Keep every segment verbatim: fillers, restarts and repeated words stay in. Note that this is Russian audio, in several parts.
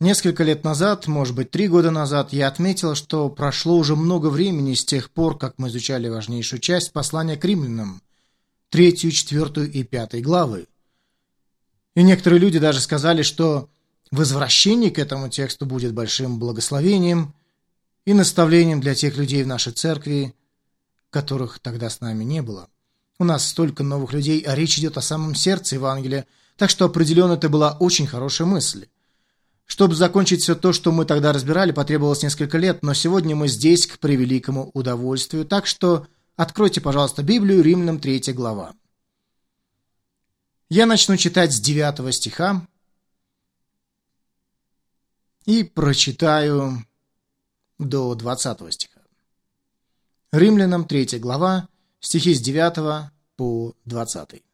Несколько лет назад, может быть, три года назад, я отметил, что прошло уже много времени с тех пор, как мы изучали важнейшую часть послания к римлянам, третью, четвертую и пятую главы. И некоторые люди даже сказали, что возвращение к этому тексту будет большим благословением и наставлением для тех людей в нашей церкви, которых тогда с нами не было. У нас столько новых людей, а речь идет о самом сердце Евангелия, так что определенно это была очень хорошая мысль. Чтобы закончить все то, что мы тогда разбирали, потребовалось несколько лет, но сегодня мы здесь к превеликому удовольствию, так что откройте, пожалуйста, Библию, Римлянам третья глава. Я начну читать с девятого стиха и прочитаю до двадцатого стиха. Римлянам третья глава, стихи с девятого по двадцатый.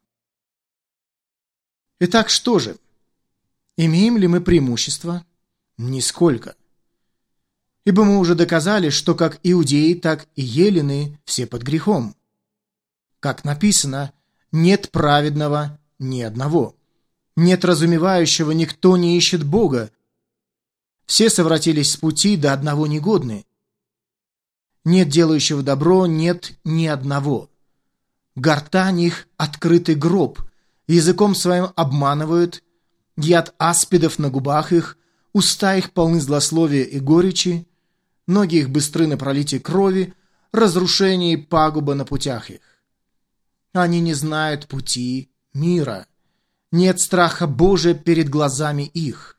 Итак, что же? Имеем ли мы преимущество? Нисколько. Ибо мы уже доказали, что как иудеи, так и елены все под грехом. Как написано, нет праведного ни одного. Нет разумевающего, никто не ищет Бога. Все совратились с пути, до одного негодны. Нет делающего добро, нет ни одного. Гортань их открытый гроб, языком своим обманывают, яд аспидов на губах их, уста их полны злословия и горечи, ноги их быстры на пролитие крови, разрушение и пагуба на путях их. Они не знают пути мира, нет страха Божия перед глазами их.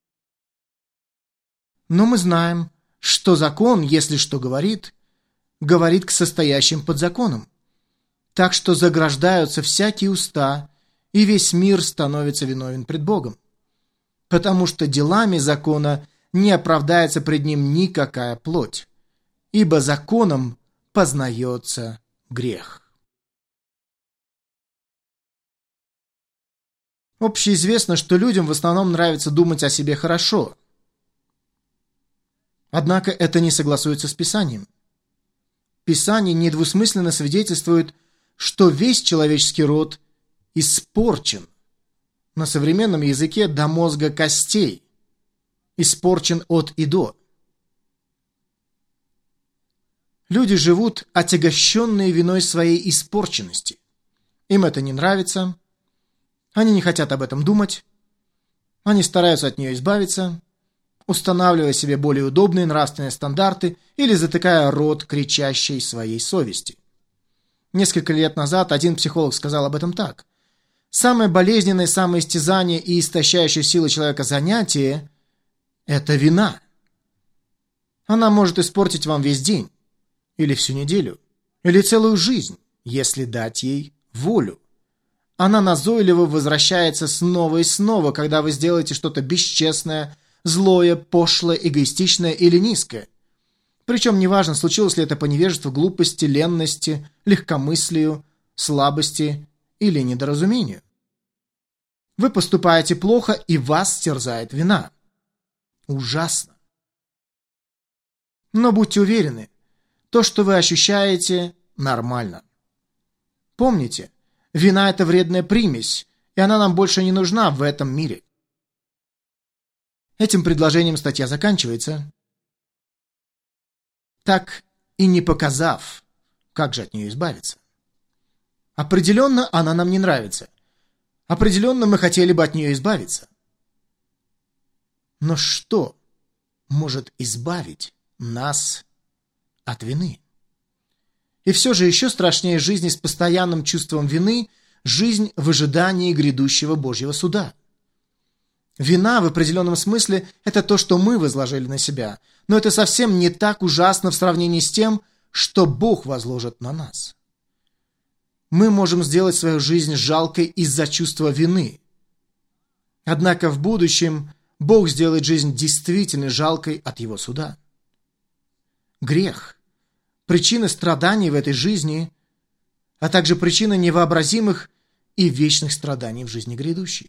Но мы знаем, что закон, если что говорит, говорит к состоящим под законом, так что заграждаются всякие уста, и весь мир становится виновен пред Богом, потому что делами закона не оправдается пред ним никакая плоть, ибо законом познается грех. Общеизвестно, что людям в основном нравится думать о себе хорошо. Однако это не согласуется с Писанием. Писание недвусмысленно свидетельствует, что весь человеческий род испорчен, на современном языке до мозга костей, испорчен от и до. Люди живут отягощенные виной своей испорченности. Им это не нравится, они не хотят об этом думать, они стараются от нее избавиться, устанавливая себе более удобные нравственные стандарты или затыкая рот кричащей своей совести. Несколько лет назад один психолог сказал об этом так. Самое болезненное, самое истязание и истощающее силы человека занятие – это вина. Она может испортить вам весь день, или всю неделю, или целую жизнь, если дать ей волю. Она назойливо возвращается снова и снова, когда вы сделаете что-то бесчестное, злое, пошлое, эгоистичное или низкое. Причем неважно, случилось ли это по невежеству, глупости, ленности, легкомыслию, слабости или недоразумению. Вы поступаете плохо, и вас терзает вина. Ужасно. Но будьте уверены, то, что вы ощущаете, нормально. Помните, вина – это вредная примесь, и она нам больше не нужна в этом мире. Этим предложением статья заканчивается. Так и не показав, как же от нее избавиться. Определенно она нам не нравится. Определенно мы хотели бы от нее избавиться. Но что может избавить нас от вины? И все же еще страшнее жизни с постоянным чувством вины – жизнь в ожидании грядущего Божьего суда. Вина в определенном смысле – это то, что мы возложили на себя, но это совсем не так ужасно в сравнении с тем, что Бог возложит на нас. Мы можем сделать свою жизнь жалкой из-за чувства вины. Однако в будущем Бог сделает жизнь действительно жалкой от Его суда. Грех – причина страданий в этой жизни, а также причина невообразимых и вечных страданий в жизни грядущей.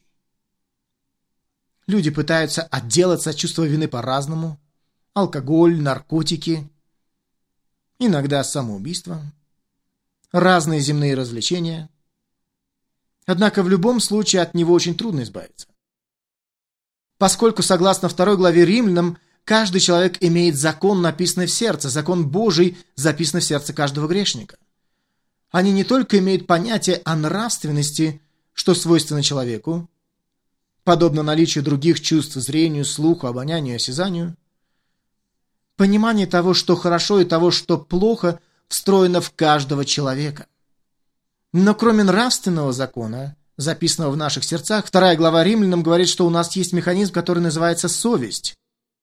Люди пытаются отделаться от чувства вины по-разному. Алкоголь, наркотики, иногда самоубийство, разные земные развлечения. Однако в любом случае от него очень трудно избавиться. поскольку, согласно второй главе Римлянам, каждый человек имеет закон, написанный в сердце, закон Божий, записанный в сердце каждого грешника. Они не только имеют понятие о нравственности, что свойственно человеку, подобно наличию других чувств зрению, слуху, обонянию и осязанию, понимание того, что хорошо, и того, что плохо, встроено в каждого человека. Но кроме нравственного закона, записанного в наших сердцах, вторая глава Римлянам говорит, что у нас есть механизм, который называется совесть.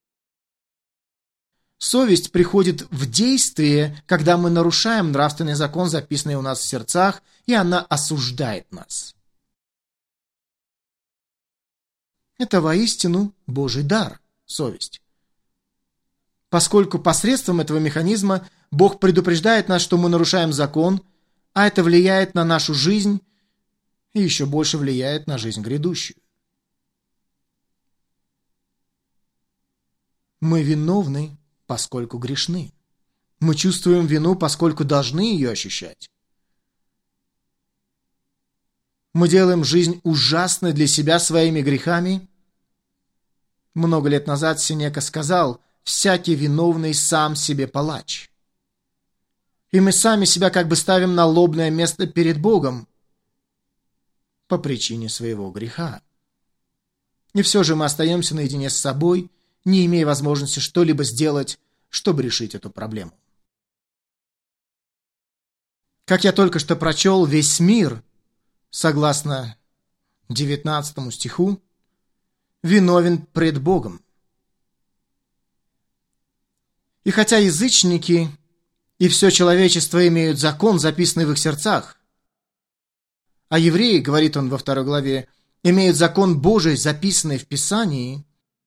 Совесть приходит в действие, когда мы нарушаем нравственный закон, записанный у нас в сердцах, и она осуждает нас. Это воистину Божий дар, совесть. Поскольку посредством этого механизма Бог предупреждает нас, что мы нарушаем закон, а это влияет на нашу жизнь и еще больше влияет на жизнь грядущую. Мы виновны, поскольку грешны. Мы чувствуем вину, поскольку должны ее ощущать. Мы делаем жизнь ужасной для себя своими грехами. Много лет назад Сенека сказал: «Всякий виновный сам себе палач». И мы сами себя как бы ставим на лобное место перед Богом по причине своего греха. И все же мы остаемся наедине с собой, не имея возможности что-либо сделать, чтобы решить эту проблему. Как я только что прочел, весь мир, согласно девятнадцатому стиху, виновен пред Богом. И хотя язычники и все человечество имеют закон, записанный в их сердцах, а евреи, говорит он во второй главе, имеют закон Божий, записанный в Писании,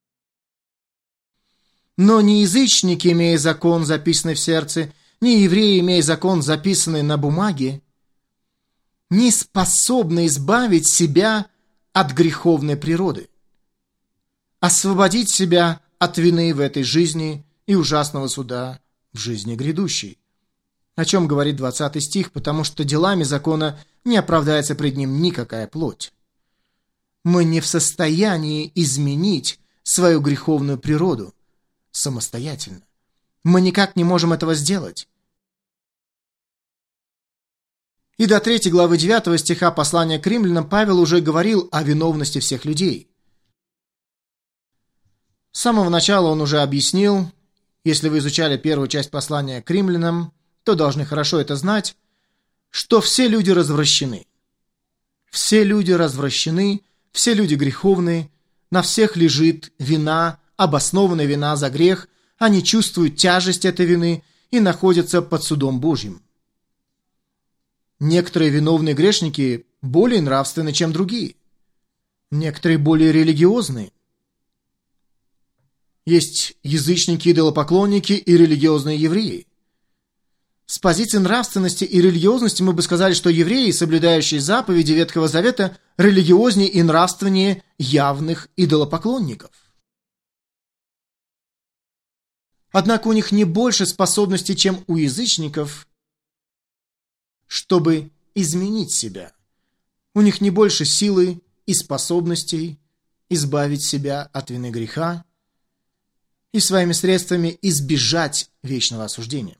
но ни язычники, имея закон, записанный в сердце, ни евреи, имея закон, записанный на бумаге, не способны избавить себя от греховной природы, освободить себя от вины в этой жизни и ужасного суда в жизни грядущей. О чем говорит двадцатый стих: «Потому что делами закона не оправдается пред ним никакая плоть». Мы не в состоянии изменить свою греховную природу самостоятельно. Мы никак не можем этого сделать. И до третьей главы девятого стиха послания к римлянам Павел уже говорил о виновности всех людей. С самого начала он уже объяснил, если вы изучали первую часть послания к римлянам, то должны хорошо это знать, что все люди развращены. Все люди развращены, все люди греховные, на всех лежит вина, обоснованная вина за грех, они чувствуют тяжесть этой вины и находятся под судом Божьим. Некоторые виновные грешники более нравственны, чем другие. Некоторые более религиозные. Есть язычники, идолопоклонники и религиозные евреи. С позиции нравственности и религиозности мы бы сказали, что евреи, соблюдающие заповеди Ветхого Завета, религиознее и нравственнее явных идолопоклонников. Однако у них не больше способностей, чем у язычников, чтобы изменить себя. У них не больше силы и способностей избавить себя от вины греха и своими средствами избежать вечного осуждения.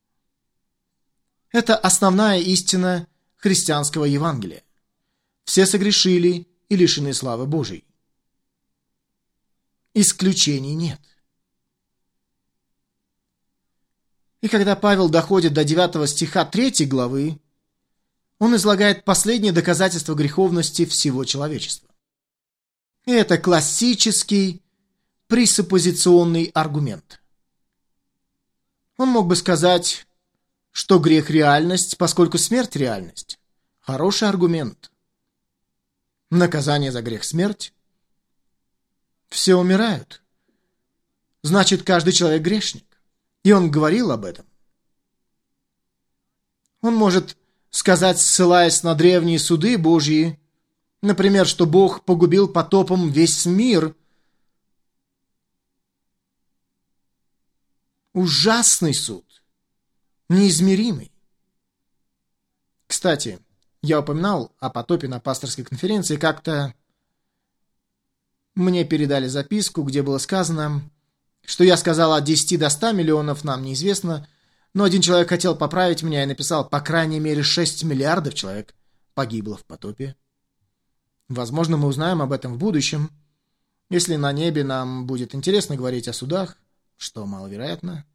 Это основная истина христианского Евангелия. Все согрешили и лишены славы Божией. Исключений нет. И когда Павел доходит до девятого стиха третьей главы, он излагает последнее доказательство греховности всего человечества. И это классический пресуппозиционный аргумент. Он мог бы сказать, что грех – реальность, поскольку смерть – реальность. Хороший аргумент. Наказание за грех – смерть. Все умирают. Значит, каждый человек грешник. И он говорил об этом. Он может сказать, ссылаясь на древние суды Божьи, например, что Бог погубил потопом весь мир. Ужасный суд. Неизмеримый. Кстати, я упоминал о потопе на пасторской конференции. Как-то Мне передали записку, где было сказано, что я сказал от десяти до ста миллионов, нам неизвестно, но один человек хотел поправить меня и написал, по крайней мере, шесть миллиардов человек погибло в потопе. Возможно, мы узнаем об этом в будущем, если на небе нам будет интересно говорить о судах, что маловероятно.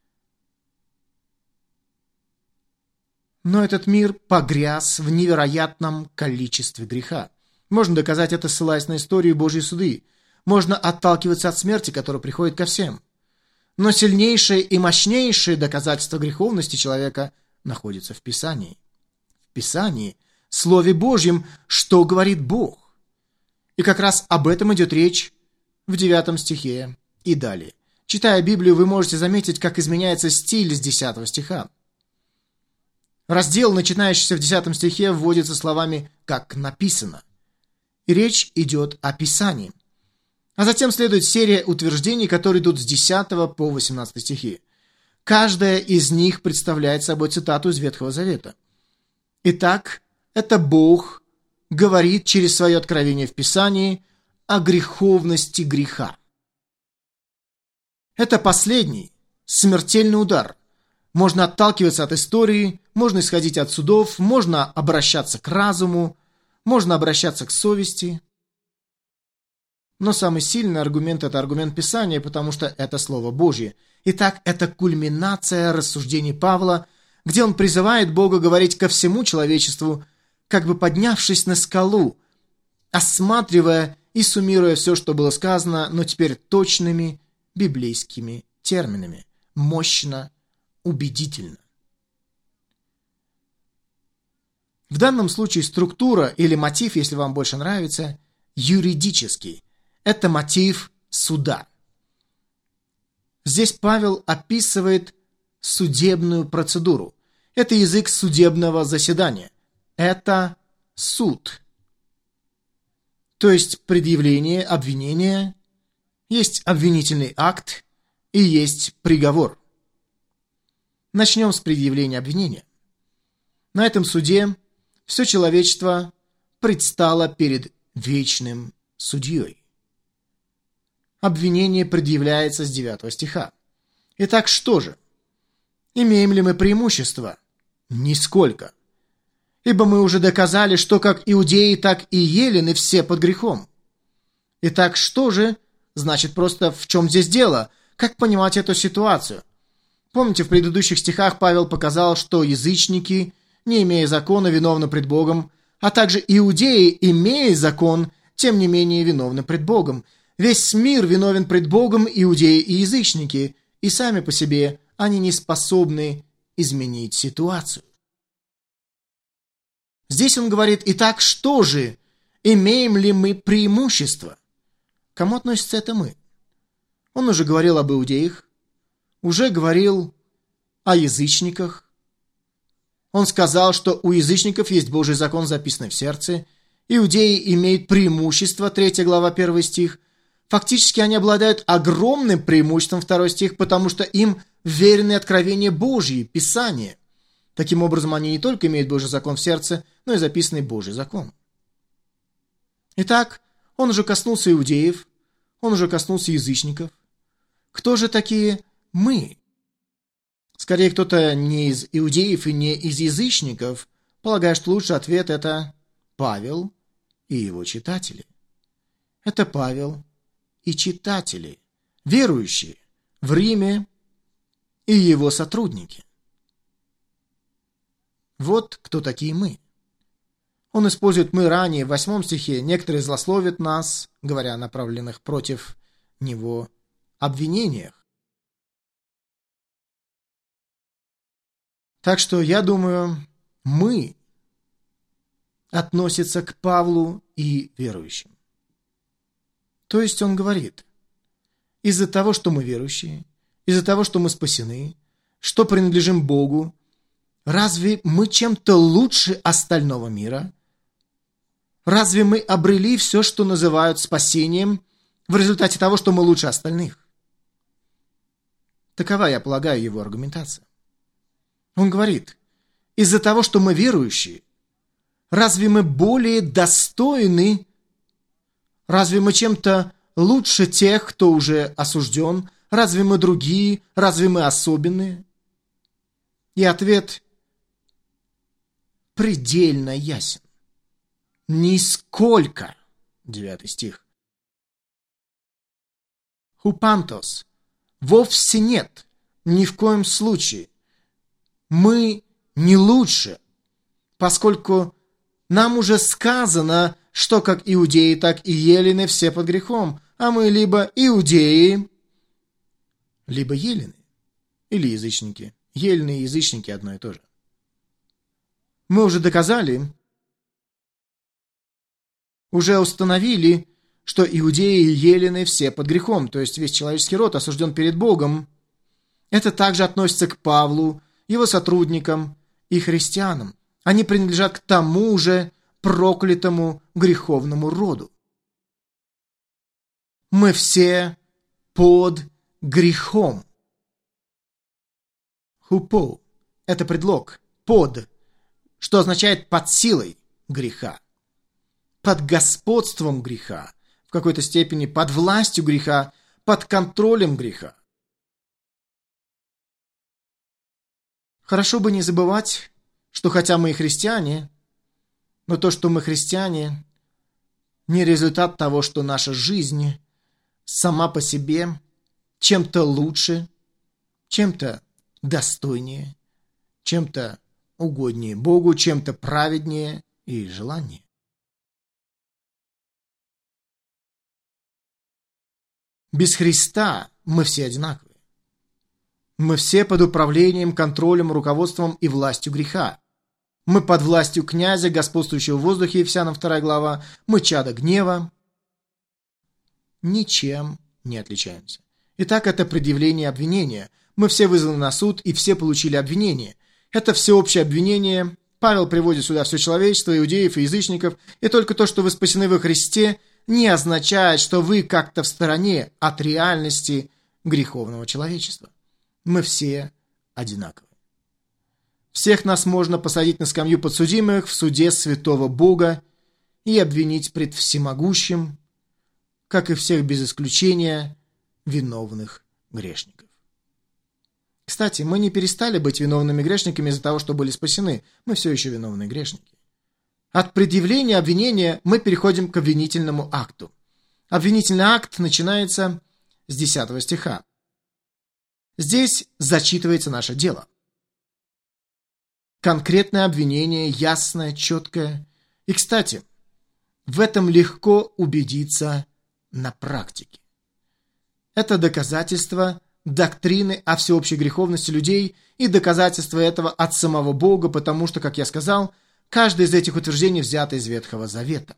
Но этот мир погряз в невероятном количестве греха. Можно доказать это, ссылаясь на историю Божьей суды. Можно отталкиваться от смерти, которая приходит ко всем. Но сильнейшее и мощнейшее доказательство греховности человека находится в Писании. В Писании, Слове Божьем, что говорит Бог. И как раз об этом идет речь в девятом стихе и далее. Читая Библию, вы можете заметить, как изменяется стиль с десятого стиха. Раздел, начинающийся в десятом стихе, вводится словами «как написано». И речь идет о Писании. А затем следует серия утверждений, которые идут с десятого по восемнадцатый стихи. Каждая из них представляет собой цитату из Ветхого Завета. Итак, это Бог говорит через свое откровение в Писании о греховности греха. Это последний, смертельный удар. Можно отталкиваться от истории, можно исходить от судов, можно обращаться к разуму, можно обращаться к совести. Но самый сильный аргумент – это аргумент Писания, потому что это Слово Божье. Итак, это кульминация рассуждений Павла, где он призывает Бога говорить ко всему человечеству, как бы поднявшись на скалу, осматривая и суммируя все, что было сказано, но теперь точными библейскими терминами. Мощно, убедительно. В данном случае структура или мотив, если вам больше нравится, юридический. Это мотив суда. Здесь Павел описывает судебную процедуру. Это язык судебного заседания. Это суд. То есть предъявление обвинения, есть обвинительный акт и есть приговор. Начнем с предъявления обвинения. На этом суде все человечество предстало перед вечным судьей. Обвинение предъявляется с девятого стиха. Итак, что же? Имеем ли мы преимущество? Нисколько. Ибо мы уже доказали, что как иудеи, так и елены все под грехом. Итак, что же? Значит, просто в чем здесь дело? Как понимать эту ситуацию? Помните, в предыдущих стихах Павел показал, что язычники, не имея закона, виновны пред Богом, а также иудеи, имея закон, тем не менее виновны пред Богом. Весь мир виновен пред Богом, иудеи и язычники, и сами по себе они не способны изменить ситуацию. Здесь он говорит: итак, что же? Имеем ли мы преимущество? К кому относится это мы? Он уже говорил об иудеях, уже говорил о язычниках. Он сказал, что у язычников есть Божий закон, записанный в сердце. Иудеи имеют преимущество, третья глава, первый стих. Фактически они обладают огромным преимуществом, второй стих, потому что им верены откровения Божьи, Писания. Таким образом, они не только имеют Божий закон в сердце, но и записанный Божий закон. Итак, он уже коснулся иудеев, он уже коснулся язычников. Кто же такие мы? Скорее, кто-то не из иудеев и не из язычников. Полагаю, что лучший ответ – это Павел и его читатели. Это Павел и читатели, верующие в Риме и его сотрудники. Вот кто такие мы. Он использует «мы» ранее в восьмом стихе. Некоторые злословят нас, говоря о направленных против него обвинениях. Так что, я думаю, «мы» относится к Павлу и верующим. То есть он говорит: из-за того, что мы верующие, из-за того, что мы спасены, что принадлежим Богу, разве мы чем-то лучше остального мира? Разве мы обрели все, что называют спасением, в результате того, что мы лучше остальных? Такова, я полагаю, его аргументация. Он говорит: из-за того, что мы верующие, разве мы более достойны? Разве мы чем-то лучше тех, кто уже осужден? Разве мы другие? Разве мы особенные? И ответ предельно ясен. Нисколько. Девятый стих. Хупантос. Вовсе нет. Ни в коем случае. Мы не лучше, поскольку нам уже сказано, что как иудеи, так и елены все под грехом, а мы либо иудеи, либо елены, или язычники. Елены и язычники одно и то же. Мы уже доказали, уже установили, что иудеи и елены все под грехом, то есть весь человеческий род осужден перед Богом. Это также относится к Павлу, его сотрудникам и христианам. Они принадлежат к тому же проклятому греховному роду. Мы все под грехом. Хупо – это предлог «под», что означает «под силой греха», под господством греха, в какой-то степени под властью греха, под контролем греха. Хорошо бы не забывать, что хотя мы и христиане, но то, что мы христиане, не результат того, что наша жизнь сама по себе чем-то лучше, чем-то достойнее, чем-то угоднее Богу, чем-то праведнее и желаннее. Без Христа мы все одинаковы. Мы все под управлением, контролем, руководством и властью греха. Мы под властью князя, господствующего в воздухе, Ефесянам вторая глава. Мы чада гнева. Ничем не отличаемся. Итак, это предъявление обвинения. Мы все вызваны на суд, и все получили обвинение. Это всеобщее обвинение. Павел приводит сюда все человечество, иудеев и язычников, и только то, что вы спасены во Христе, не означает, что вы как-то в стороне от реальности греховного человечества. Мы все одинаковы. Всех нас можно посадить на скамью подсудимых в суде святого Бога и обвинить пред всемогущим, как и всех без исключения виновных грешников. Кстати, мы не перестали быть виновными грешниками из-за того, что были спасены. Мы все еще виновные грешники. От предъявления обвинения мы переходим к обвинительному акту. Обвинительный акт начинается с десятого стиха. Здесь зачитывается наше дело. Конкретное обвинение, ясное, четкое. И, кстати, в этом легко убедиться на практике. Это доказательство доктрины о всеобщей греховности людей и доказательство этого от самого Бога, потому что, как я сказал, каждое из этих утверждений взято из Ветхого Завета.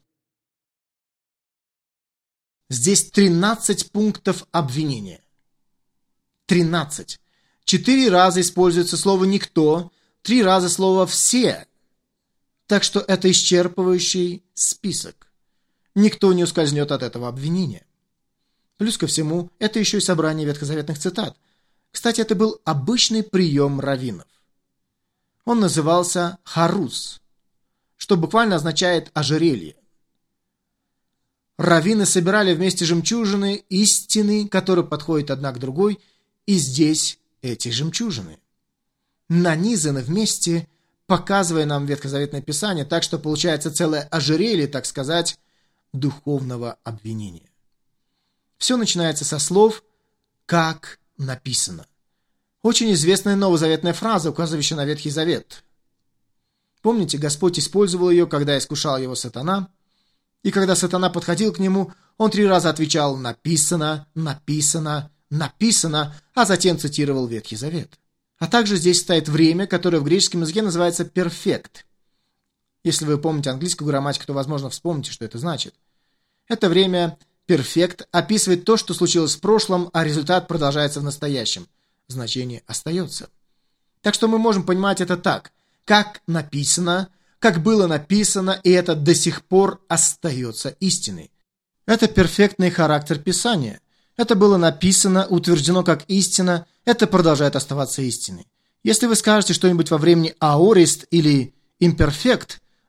Здесь тринадцать пунктов обвинения. тринадцать. Четыре раза используется слово «никто», три раза слово «все». Так что это исчерпывающий список. Никто не ускользнет от этого обвинения. Плюс ко всему, это еще и собрание ветхозаветных цитат. Кстати, это был обычный прием раввинов. Он назывался «харус», что буквально означает «ожерелье». Раввины собирали вместе жемчужины истины, которые подходят одна к другой, и здесь эти жемчужины нанизаны вместе, показывая нам ветхозаветное писание, так что получается целое ожерелье, так сказать, духовного обвинения. Все начинается со слов «как написано». Очень известная новозаветная фраза, указывающая на Ветхий Завет. Помните, Господь использовал ее, когда искушал его сатана, и когда сатана подходил к нему, он три раза отвечал «написано, написано, написано», а затем цитировал Ветхий Завет. А также здесь стоит время, которое в греческом языке называется «перфект». Если вы помните английскую грамматику, то, возможно, вспомните, что это значит. Это время «перфект» описывает то, что случилось в прошлом, а результат продолжается в настоящем. Значение остается. Так что мы можем понимать это так. Как написано, как было написано, и это до сих пор остается истиной. Это перфектный характер Писания. Это было написано, утверждено как истина, это продолжает оставаться истиной. Если вы скажете что-нибудь во времени аорист или имперфект,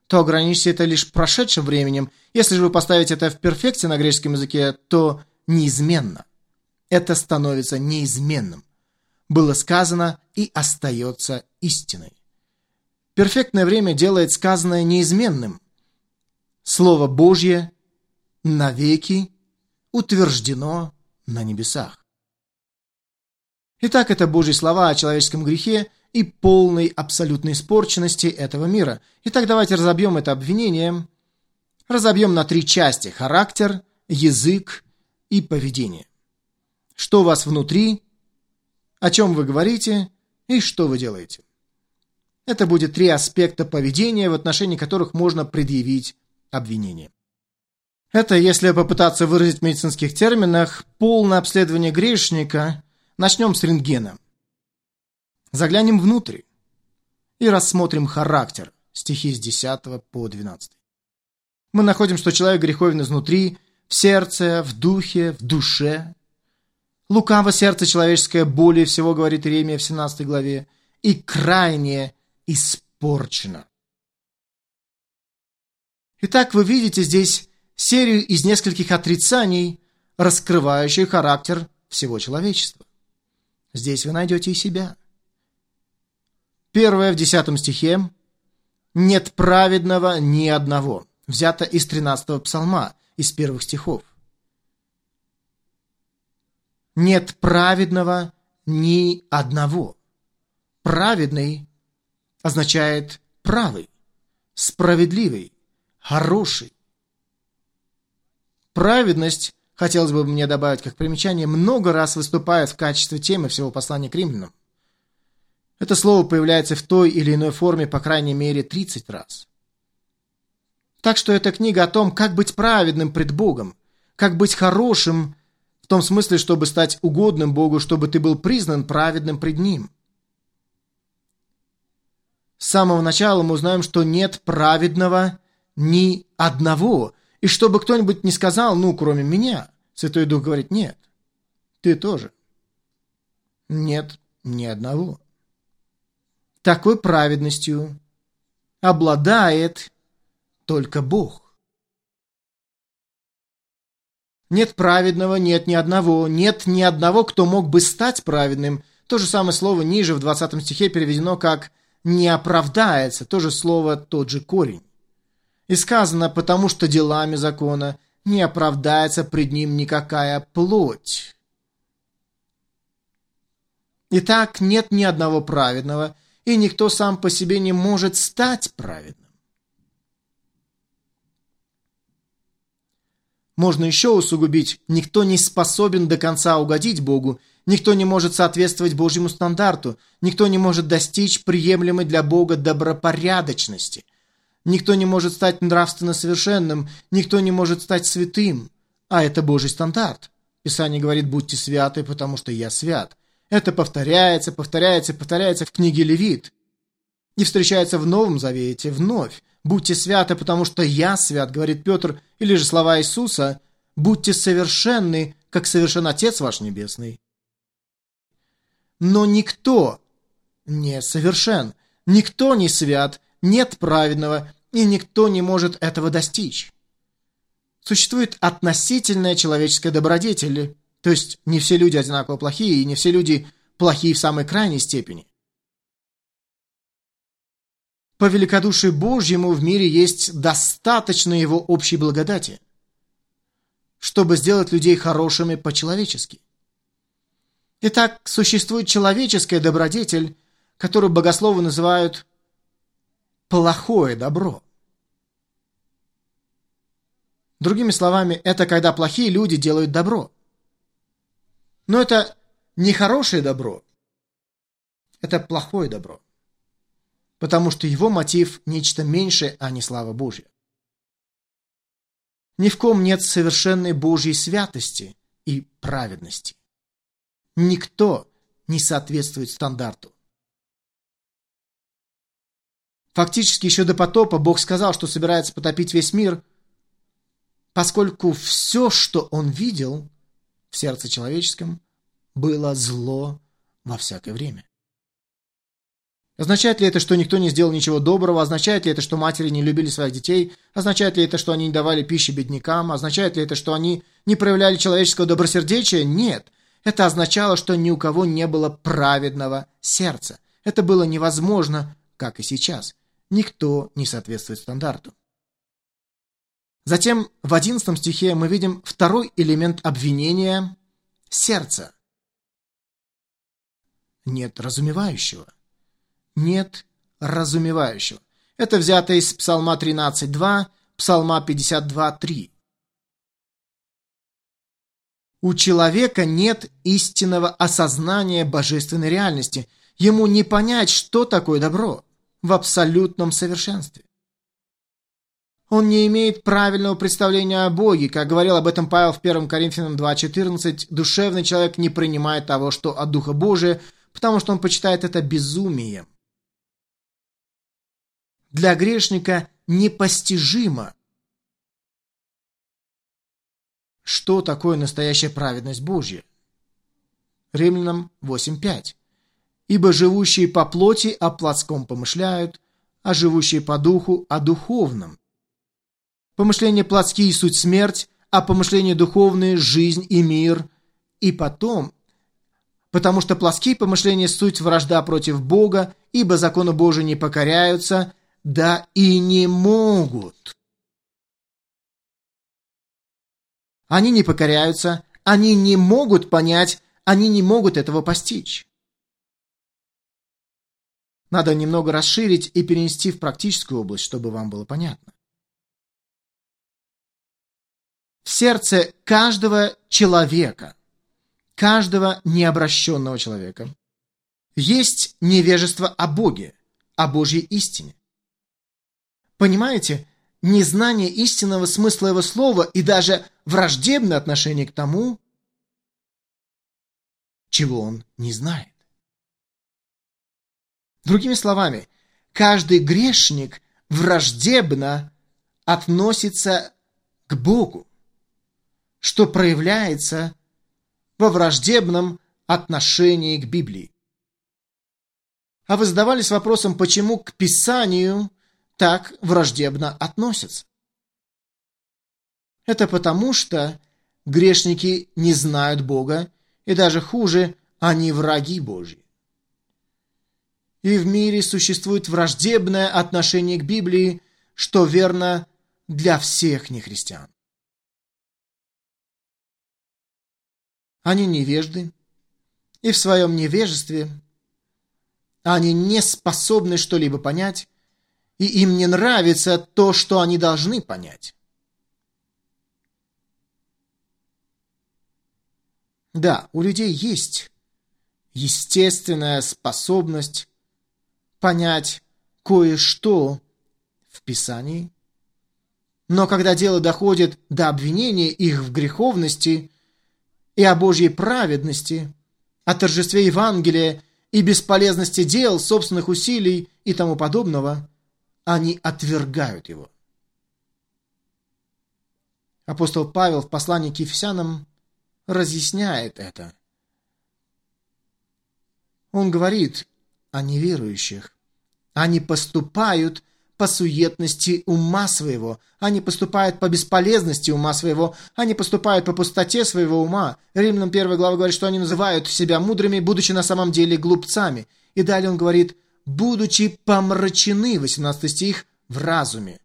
то ограничьте это лишь прошедшим временем. Если же вы поставите это в перфекте на греческом языке, то неизменно. Это становится неизменным. Было сказано и остается истиной. Перфектное время делает сказанное неизменным. Слово Божье навеки утверждено на небесах. Итак, это Божьи слова о человеческом грехе и полной абсолютной испорченности этого мира. Итак, давайте разобьем это обвинение. Разобьем на три части: характер, язык и поведение. Что у вас внутри, о чем вы говорите и что вы делаете. Это будет три аспекта поведения, в отношении которых можно предъявить обвинение. Это, если попытаться выразить в медицинских терминах, полное обследование грешника. Начнем с рентгена. Заглянем внутрь и рассмотрим характер. Стихи с десятого по двенадцатый. Мы находим, что человек греховен изнутри, в сердце, в духе, в душе. Лукаво сердце человеческое более всего, говорит Иеремия в семнадцатой главе, и крайне испорчено. Итак, вы видите здесь серию из нескольких отрицаний, раскрывающих характер всего человечества. Здесь вы найдете и себя. Первое в десятом стихе. «Нет праведного ни одного». Взято из тринадцатого псалма, из первых стихов. Нет праведного ни одного. Праведный означает правый, справедливый, хороший. Праведность, хотелось бы мне добавить как примечание, много раз выступает в качестве темы всего послания к римлянам. Это слово появляется в той или иной форме по крайней мере тридцать раз. Так что это книга о том, как быть праведным пред Богом, как быть хорошим, в том смысле, чтобы стать угодным Богу, чтобы ты был признан праведным пред Ним. С самого начала мы узнаем, что нет праведного ни одного, и чтобы кто-нибудь не сказал, ну, кроме меня. Святой Дух говорит, нет, ты тоже. Нет ни одного. Такой праведностью обладает только Бог. Нет праведного, нет ни одного, нет ни одного, кто мог бы стать праведным. То же самое слово ниже в двадцатом стихе переведено как «не оправдается», то же слово, тот же корень. И сказано, потому что делами закона не оправдается пред ним никакая плоть. Итак, нет ни одного праведного, и никто сам по себе не может стать праведным. Можно еще усугубить, никто не способен до конца угодить Богу, никто не может соответствовать Божьему стандарту, никто не может достичь приемлемой для Бога добропорядочности, никто не может стать нравственно совершенным, никто не может стать святым, а это Божий стандарт. Писание говорит, будьте святы, потому что я свят. Это повторяется, повторяется, повторяется в книге Левит. И встречается в Новом Завете вновь. «Будьте святы, потому что я свят», говорит Петр, или же слова Иисуса, «будьте совершенны, как совершен Отец ваш Небесный». Но никто не совершен, никто не свят, нет праведного, и никто не может этого достичь. Существует относительная человеческая добродетель, то есть не все люди одинаково плохие, и не все люди плохие в самой крайней степени. По великодушию Божьему в мире есть достаточно Его общей благодати, чтобы сделать людей хорошими по-человечески. Итак, существует человеческая добродетель, которую богословы называют плохое добро. Другими словами, это когда плохие люди делают добро. Но это не хорошее добро, это плохое добро. Потому что его мотив – нечто меньшее, а не слава Божья. Ни в ком нет совершенной Божьей святости и праведности. Никто не соответствует стандарту. Фактически еще до потопа Бог сказал, что собирается потопить весь мир, поскольку все, что Он видел в сердце человеческом, было зло во всякое время. Означает ли это, что никто не сделал ничего доброго? Означает ли это, что матери не любили своих детей? Означает ли это, что они не давали пищи беднякам? Означает ли это, что они не проявляли человеческого добросердечия? Нет. Это означало, что ни у кого не было праведного сердца. Это было невозможно, как и сейчас. Никто не соответствует стандарту. Затем в одиннадцатом стихе мы видим второй элемент обвинения – сердце. Нет разумевающего. Нет разумевающего. Это взято из Псалма тринадцать два, Псалма пятьдесят два три. У человека нет истинного осознания божественной реальности. Ему не понять, что такое добро в абсолютном совершенстве. Он не имеет правильного представления о Боге. Как говорил об этом Павел в первом Коринфянам два четырнадцать, душевный человек не принимает того, что от Духа Божия, потому что он почитает это безумием. Для грешника непостижимо, что такое настоящая праведность Божья. Римлянам восемь пять. «Ибо живущие по плоти о плотском помышляют, а живущие по духу о духовном. Помышления плотские – суть смерть, а помышления духовные – жизнь и мир. И потом, потому что плотские помышления – суть вражда против Бога, ибо закону Божию не покоряются, да и не могут». Они не покоряются, они не могут понять, они не могут этого постичь. Надо немного расширить и перенести в практическую область, чтобы вам было понятно. В сердце каждого человека, каждого необращенного человека, есть невежество о Боге, о Божьей истине. Понимаете, незнание истинного смысла его слова и даже враждебное отношение к тому, чего он не знает. Другими словами, каждый грешник враждебно относится к Богу, что проявляется во враждебном отношении к Библии. А вы задавались вопросом, почему к Писанию так враждебно относятся? Это потому, что грешники не знают Бога, и даже хуже, они враги Божьи. И в мире существует враждебное отношение к Библии, что верно для всех нехристиан. Они невежды, и в своем невежестве они не способны что-либо понять, и им не нравится то, что они должны понять. Да, у людей есть естественная способность понять кое-что в Писании, но когда дело доходит до обвинения их в греховности и о Божьей праведности, о торжестве Евангелия и бесполезности дел, собственных усилий и тому подобного, они отвергают его. Апостол Павел в послании к Ефесянам разъясняет это. Он говорит о неверующих. Они поступают по суетности ума своего, они поступают по бесполезности ума своего, они поступают по пустоте своего ума. Римлянам первая глава говорит, что они называют себя мудрыми, будучи на самом деле глупцами. И далее он говорит, будучи помрачены, восемнадцатый стих, в разуме.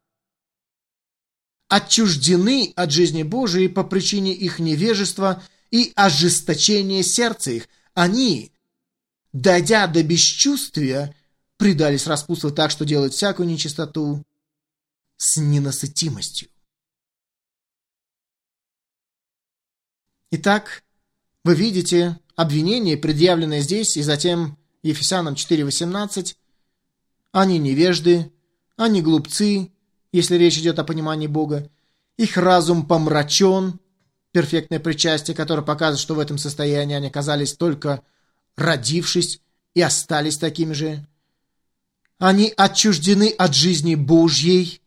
Отчуждены от жизни Божией по причине их невежества и ожесточения сердца их. Они, дойдя до бесчувствия, предались распутству так, что делают всякую нечистоту с ненасытимостью. Итак, вы видите обвинение, предъявленное здесь, и затем Ефесянам четыре восемнадцать. Они невежды, они глупцы, если речь идет о понимании Бога. Их разум помрачен, перфектное причастие, которое показывает, что в этом состоянии они оказались только родившись и остались такими же. Они отчуждены от жизни Божьей.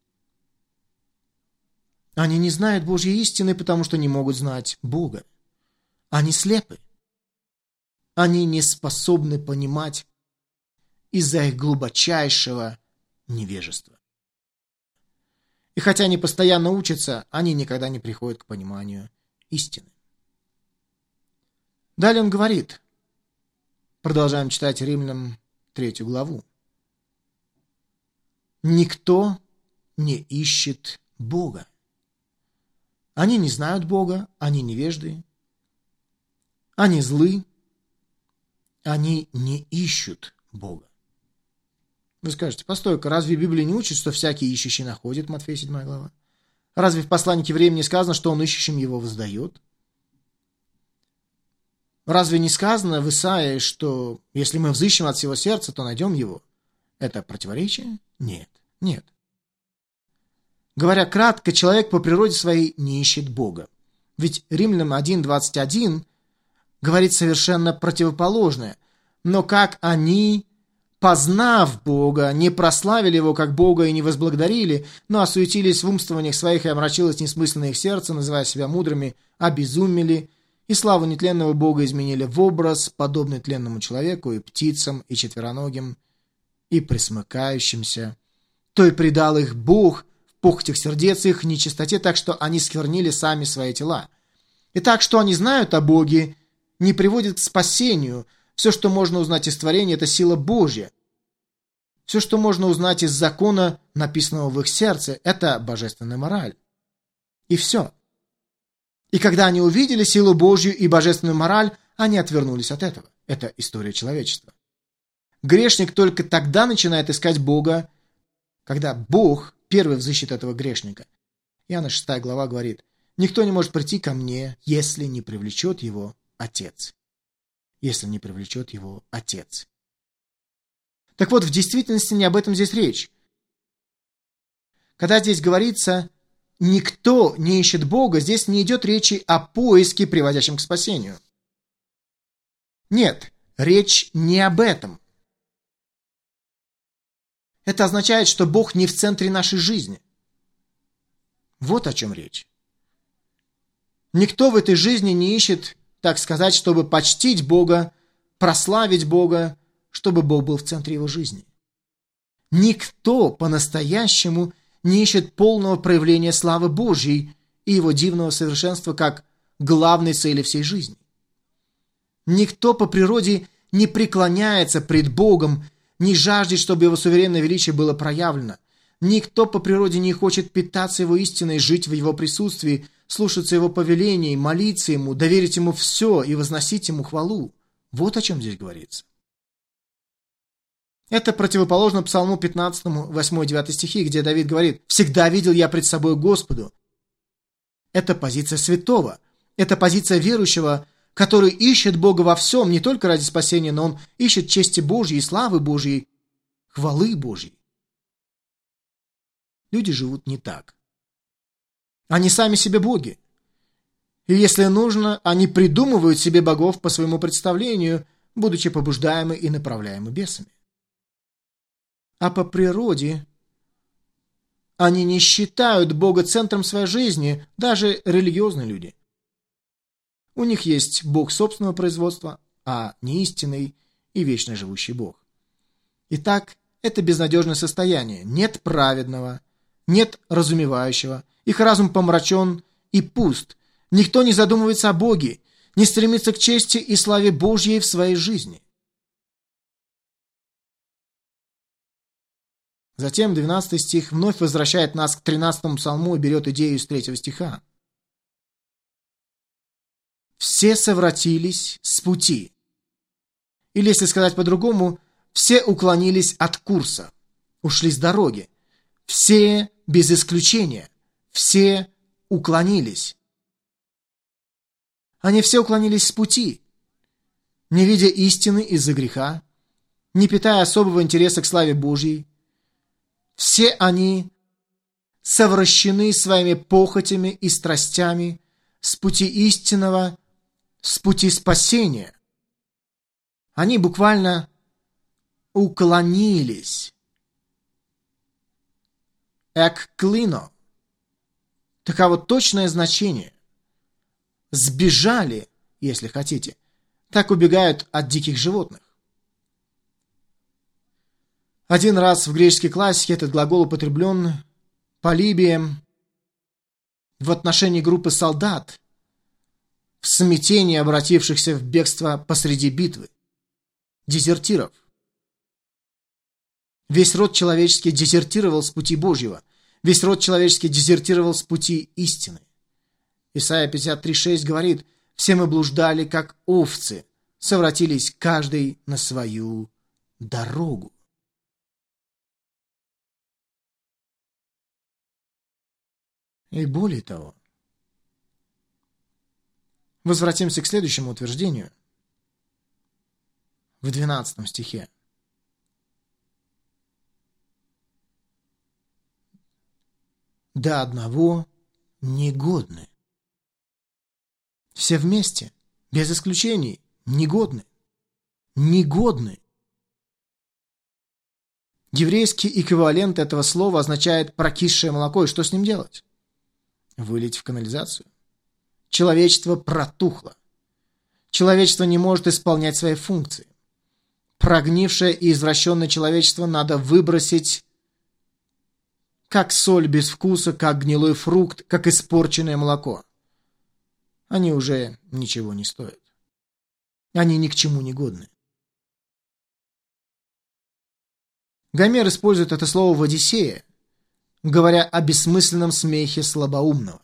Они не знают Божьей истины, потому что не могут знать Бога. Они слепы. Они не способны понимать из-за их глубочайшего невежества. И хотя они постоянно учатся, они никогда не приходят к пониманию истины. Далее он говорит, продолжаем читать Римлянам третью главу. Никто не ищет Бога. Они не знают Бога, они невежды, они злы, они не ищут Бога. Вы скажете, постой-ка, разве Библия не учит, что всякий ищущий находит, Матфея седьмая глава? Разве в послании к Евреям не сказано, что он ищущим его воздает? Разве не сказано в Исаии, что если мы взыщем от всего сердца, то найдем его? Это противоречие? Нет, нет. Говоря кратко, человек по природе своей не ищет Бога. Ведь Римлянам один двадцать один говорит совершенно противоположное. Но как они, познав Бога, не прославили Его как Бога и не возблагодарили, но осуетились в умствованиях своих и омрачилось несмысленное их сердце, называя себя мудрыми, обезумели, и славу нетленного Бога изменили в образ, подобный тленному человеку и птицам, и четвероногим, и пресмыкающимся, то и предал их Бог в похотях сердец их, в нечистоте, так что они сквернили сами свои тела. И так, что они знают о Боге, не приводит к спасению. Все, что можно узнать из творения, это сила Божья. Все, что можно узнать из закона, написанного в их сердце, это божественная мораль. И все. И когда они увидели силу Божью и божественную мораль, они отвернулись от этого. Это история человечества. Грешник только тогда начинает искать Бога, когда Бог первый взыщет этого грешника. Иоанна шестая глава говорит, «Никто не может прийти ко мне, если не привлечет его Отец». Если не привлечет его Отец. Так вот, в действительности не об этом здесь речь. Когда здесь говорится «никто не ищет Бога», здесь не идет речи о поиске, приводящем к спасению. Нет, речь не об этом. Это означает, что Бог не в центре нашей жизни. Вот о чем речь. Никто в этой жизни не ищет, так сказать, чтобы почтить Бога, прославить Бога, чтобы Бог был в центре его жизни. Никто по-настоящему не ищет полного проявления славы Божьей и его дивного совершенства как главной цели всей жизни. Никто по природе не преклоняется пред Богом, не жаждет, чтобы его суверенное величие было проявлено. Никто по природе не хочет питаться его истиной, жить в его присутствии, слушаться его повелений, молиться ему, доверить ему все и возносить ему хвалу. Вот о чем здесь говорится. Это противоположно Псалму пятнадцатому, восьмой-девятый стихи, где Давид говорит «Всегда видел я пред собой Господу». Это позиция святого, это позиция верующего, который ищет Бога во всем, не только ради спасения, но он ищет чести Божьей, славы Божьей, хвалы Божьей. Люди живут не так. Они сами себе боги. И если нужно, они придумывают себе богов по своему представлению, будучи побуждаемы и направляемы бесами. А по природе они не считают Бога центром своей жизни, даже религиозные люди. У них есть Бог собственного производства, а не истинный и вечно живущий Бог. Итак, это безнадежное состояние. Нет праведного, нет разумевающего, их разум помрачен и пуст. Никто не задумывается о Боге, не стремится к чести и славе Божьей в своей жизни. Затем двенадцатый стих вновь возвращает нас к тринадцатому псалму и берет идею из третьего стиха. «Все совратились с пути». Или, если сказать по-другому, все уклонились от курса, ушли с дороги. Все без исключения, все уклонились. Они все уклонились с пути, не видя истины из-за греха, не питая особого интереса к славе Божьей. Все они совращены своими похотями и страстями с пути истинного, с пути спасения. Они буквально уклонились. Экклино. Таково точное значение. Сбежали, если хотите. Так убегают от диких животных. Один раз в греческой классике этот глагол употреблен Полибием в отношении группы солдат, в смятении обратившихся в бегство посреди битвы, дезертиров. Весь род человеческий дезертировал с пути Божьего, весь род человеческий дезертировал с пути истины. Исайя пятьдесят три шесть говорит: «Все мы блуждали, как овцы, совратились каждый на свою дорогу». И более того, возвратимся к следующему утверждению в двенадцатом стихе. До одного негодны. Все вместе, без исключений, негодны. Негодны. Еврейский эквивалент этого слова означает прокисшее молоко. И что с ним делать? Вылить в канализацию. Человечество протухло. Человечество не может исполнять свои функции. Прогнившее и извращенное человечество надо выбросить, как соль без вкуса, как гнилой фрукт, как испорченное молоко. Они уже ничего не стоят. Они ни к чему не годны. Гомер использует это слово в «Одиссее», говоря о бессмысленном смехе слабоумного.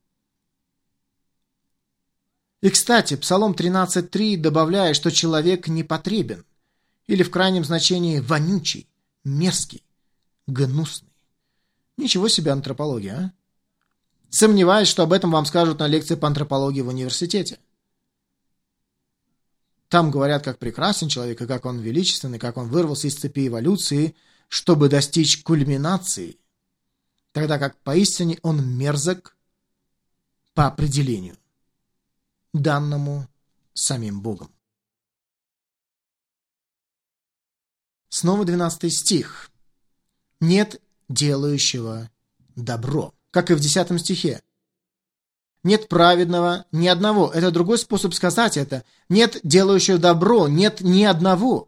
И, кстати, Псалом тринадцать три добавляет, что человек непотребен, или в крайнем значении вонючий, мерзкий, гнусный. Ничего себе антропология, а? Сомневаюсь, что об этом вам скажут на лекции по антропологии в университете. Там говорят, как прекрасен человек, и как он величественный, как он вырвался из цепи эволюции, чтобы достичь кульминации, тогда как поистине он мерзок по определению, данному самим Богом. Снова двенадцатый стих. «Нет делающего добро», как и в десятом стихе. Нет праведного ни одного. Это другой способ сказать это. Нет делающего добро, нет ни одного.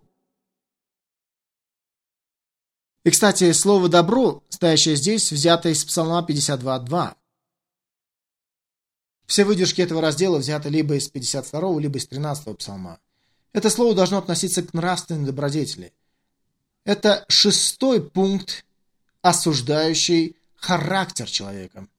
И, кстати, слово «добро», стоящее здесь, взято из Псалма пятьдесят два два. Все выдержки этого раздела взяты либо из пятьдесят второго, либо из тринадцатого Псалма. Это слово должно относиться к нравственной добродетели. Это шестой пункт, осуждающий характер человека.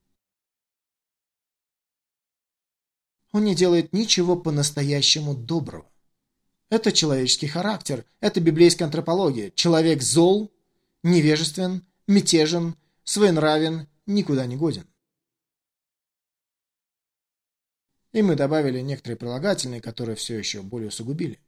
Он не делает ничего по-настоящему доброго. Это человеческий характер, это библейская антропология. Человек зол, невежествен, мятежен, своенравен, никуда не годен. И мы добавили некоторые прилагательные, которые все еще более усугубили.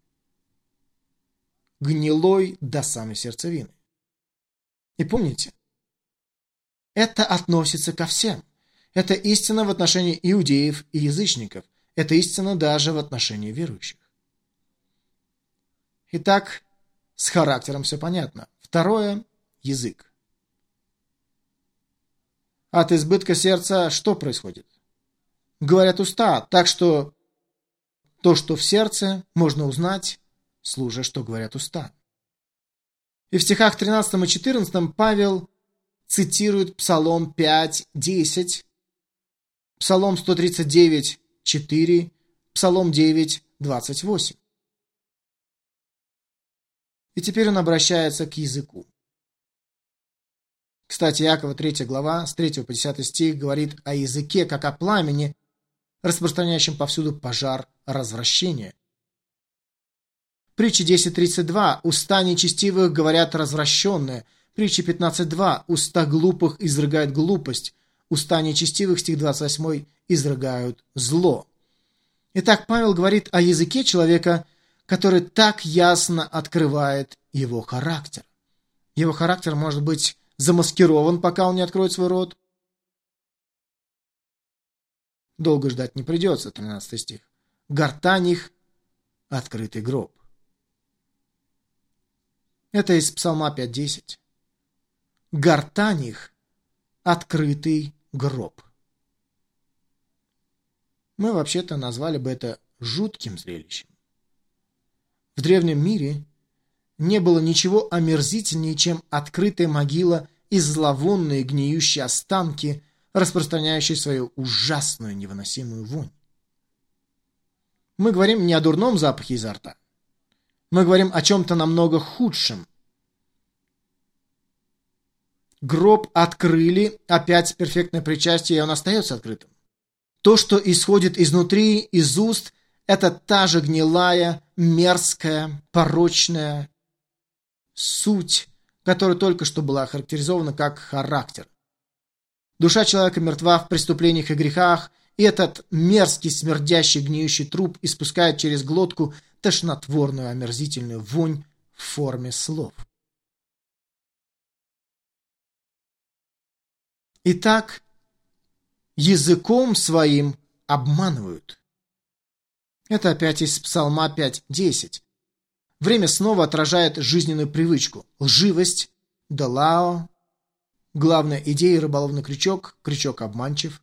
Гнилой до самой сердцевины. И помните, это относится ко всем. Это истина в отношении иудеев и язычников. Это истина даже в отношении верующих. Итак, с характером все понятно. Второе – язык. От избытка сердца что происходит? Говорят уста, так что то, что в сердце, можно узнать, слушая, что говорят уста. И в стихах тринадцатом и четырнадцатом Павел цитирует Псалом пять десять, Псалом сто тридцать девять четыре, Псалом девять двадцать восемь. И теперь он обращается к языку. Кстати, Иакова третья глава, с третьего по десятый стих, говорит о языке, как о пламени, распространяющем повсюду пожар развращения. Притча десять тридцать два. Уста нечестивых говорят развращенное. Притча пятнадцать два. Уста глупых изрыгают глупость. Уста нечестивых, стих двадцать восемь, изрыгают зло. Итак, Павел говорит о языке человека, который так ясно открывает его характер. Его характер может быть замаскирован, пока он не откроет свой рот. Долго ждать не придется, тринадцатый стих. Гортань их — открытый гроб. Это из Псалма пять десять. Гортань их — открытый гроб. Мы вообще-то назвали бы это жутким зрелищем. В древнем мире не было ничего омерзительнее, чем открытая могила и зловонные гниющие останки, распространяющие свою ужасную невыносимую вонь. Мы говорим не о дурном запахе изо рта. Мы говорим о чем-то намного худшем. Гроб открыли, опять перфектное причастие, и он остается открытым. То, что исходит изнутри, из уст, это та же гнилая, мерзкая, порочная суть, которая только что была охарактеризована как характер. Душа человека мертва в преступлениях и грехах, и этот мерзкий, смердящий, гниющий труп испускает через глотку тошнотворную, омерзительную вонь в форме слов. Итак, языком своим обманывают. Это опять из Псалма пять десять. Время снова отражает жизненную привычку. Лживость, далао. Главная идея — рыболовный крючок, крючок обманчив.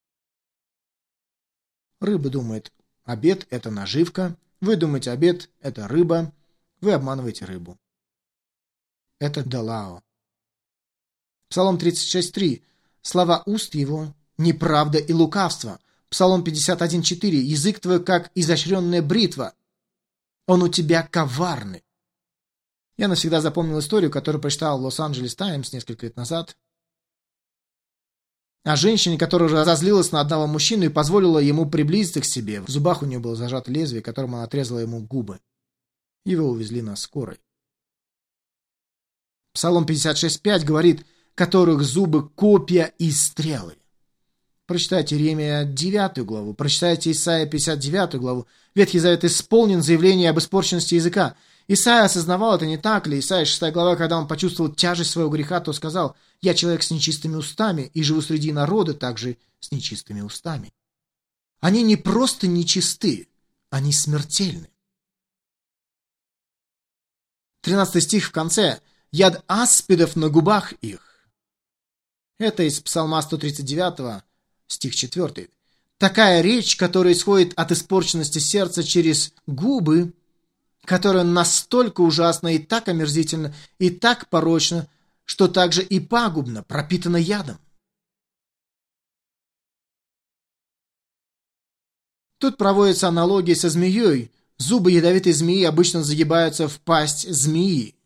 Рыба думает, обед — это наживка. Вы думаете, обед — это рыба. Вы обманываете рыбу. Это далао. Псалом тридцать шесть три. Слова уст его — неправда и лукавство. Псалом пятьдесят один четыре. Язык твой, как изощренная бритва. Он у тебя коварный. Я навсегда запомнил историю, которую прочитал в Лос-Анджелес Таймс несколько лет назад, о женщине, которая разозлилась на одного мужчину и позволила ему приблизиться к себе. В зубах у нее было зажато лезвие, которым она отрезала ему губы. Его увезли на скорой. Псалом пятьдесят шесть пять говорит, которых зубы копья и стрелы. Прочитайте Иеремия девятую главу, прочитайте Исайя пятьдесят девятую главу. Ветхий Завет исполнен заявлением об испорченности языка. Исайя осознавал это, не так ли? Исайя шестая глава, когда он почувствовал тяжесть своего греха, то сказал: «Я человек с нечистыми устами, и живу среди народа также с нечистыми устами». Они не просто нечисты, они смертельны. тринадцатый стих в конце. «Яд аспидов на губах их». Это из Псалма сто тридцать девятого, стих четвёртый. Такая речь, которая исходит от испорченности сердца через губы, которая настолько ужасна и так омерзительна, и так порочна, что также и пагубно, пропитана ядом. Тут проводится аналогия со змеей. Зубы ядовитой змеи обычно загибаются в пасть змеи.